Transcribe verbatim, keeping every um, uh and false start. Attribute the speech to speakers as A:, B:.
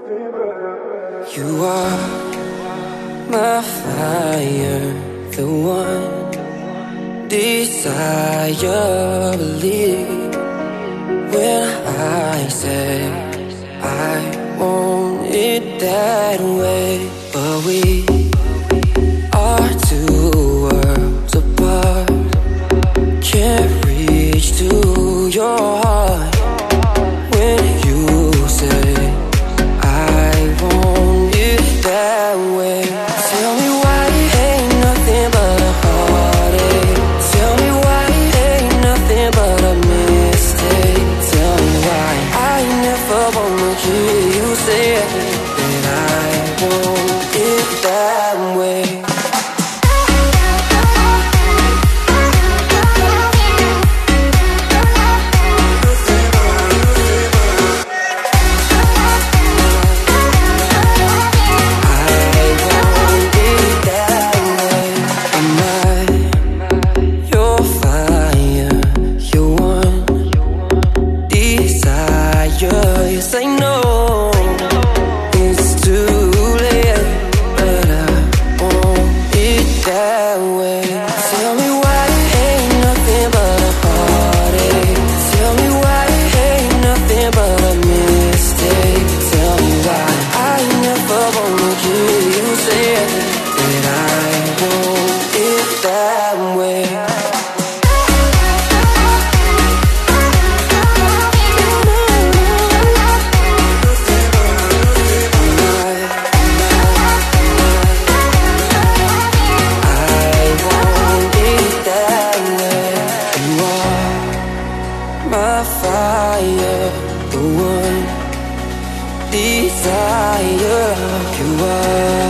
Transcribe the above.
A: You are my fire, the one desire. Believe when I say I want it that way. But we are two worlds apart, can't reach to your heart. When you say I want it that way, tell me why ain't nothing but a heartache. Tell me why ain't nothing but a mistake. Tell me why I never wanna hear you say that I want it that way. Yes, I know it's too late, but I want it that way. Tell me why ain't nothing but a heartache. Tell me why ain't nothing but a mistake. Tell me why I never wanna hear you say that I want it that way. My fire, the one desire. You are